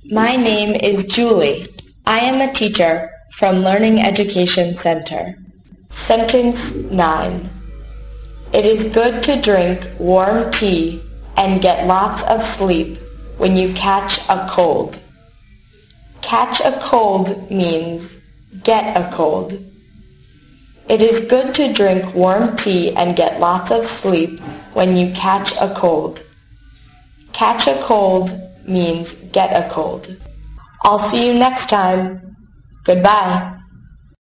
My name is Julie. I am a teacher from Learning Education Center. Sentence 9. It is good to drink warm tea and get lots of sleep when you catch a cold. Catch a cold means get a cold. It is good to drink warm tea and get lots of sleep when you catch a cold. Catch a cold means get a cold. I'll see you next time. Goodbye.